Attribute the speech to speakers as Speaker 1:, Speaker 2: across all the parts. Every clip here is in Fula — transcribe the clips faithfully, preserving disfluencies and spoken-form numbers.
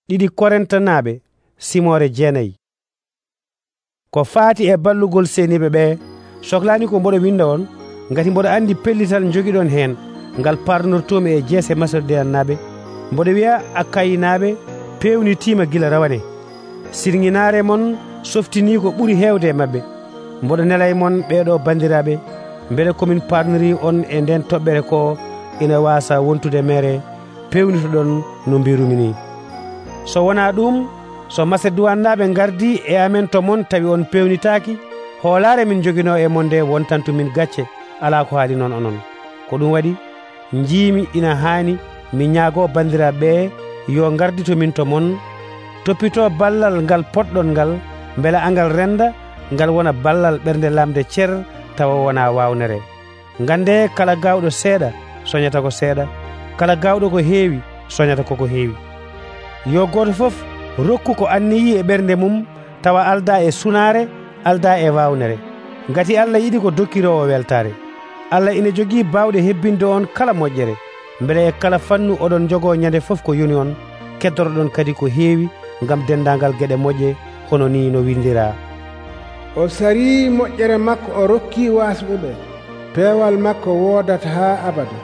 Speaker 1: ɗiɗi Korintanaɓe simore jeenayi. Ko faati e ballugol seniɓe ɓe sohlani ko mboɗo winda on ngati mboɗo andi pellital jogiɗon hen ngal parnortomi e jeese Macedonianaɓe. Mboɗo wiya Akayinaɓe pewnitima gila rawane. Sirŋinare mon softini ko ɓuri hewde e mabɓe. Mboɗo nela e mon ɓeɗo bandiraɓe beele komin parnori on e nden toɓɓere ko ina wasa wontude mere pewnitoɗon no mbirumi ni. So wona ɗum, so Macedonianaɓe gardi e amen to mon tawi on pewnitaki, hoolare min jogino e mon nde wontantu min gacce ala ko haali noon onon. Ko ɗum waɗi jiimi ina haani mi ñaago bandiraɓe yo gardito min to mon, toppito ballal ngal potɗon ngal beele angal renda ngal wona ballal ɓernde lamde cer tawa wona wawnere. Gande kala gawɗo seeɗa soñata ko seeɗa, kala gawɗo ko heewi soñata koko heewi. Yo goto fof rokku ko anniyi e ɓernde mum tawa alda e sunare, alda e wawnere. Ngati Allah yiɗi ko dokkirowo weltare. Allah ina jogii bawɗe hebbinde on kala moƴƴere, beele e kala fannu oɗon jogo ñande fof ko yoni on, keddoroɗon kadi ko heewi ngam dendagal gueɗe moƴƴe hono ni no windira.
Speaker 2: O sari moƴƴere makko o rokki wasɓeɓe, peewal makko wodata ha abada.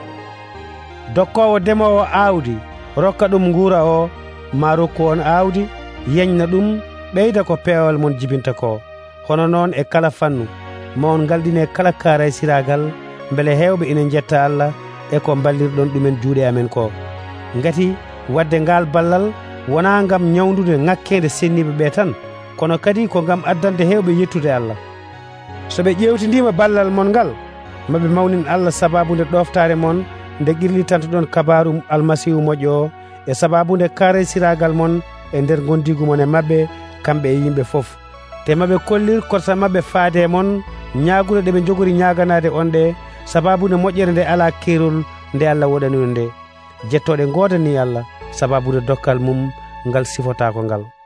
Speaker 1: Dokkowo demowo awdi rokka ɗum nguura o, ma rokku on awdi yeñna ɗum ɓeyda ko peewal mon jibinta ko. Hono noon e kala fannu ma on galdine kala kaaray siragal beele hewɓe ina jetta Allah e ko ballirɗon ɗumen juuɗe amen ko. Ngati wadde ngal ballal wona ngam ñawdude ŋakkede senniɓe ɓe tan, kono kadi ko ngam addande hewɓe yettude Allah. So ɓe ƴewtidima ballal mon ngal, maɓe mawnin Allah sababude ɗoftare mon nde qirlitantoɗon kabaru almasihu moƴƴo o, e sababude kaaray siragal mon e nder gondigu mon e mabɓe kamɓe e yimɓe fof. Te maɓe kollir korsa maɓɓe faade mon ñaagude ɗe ɓe jogori ñaganade on ɗe sababude moƴƴere nde ala keerol nde Allah woɗani on nde. Jettoɗe godani Allah sababude dokkal mum ngal sifotako ngal.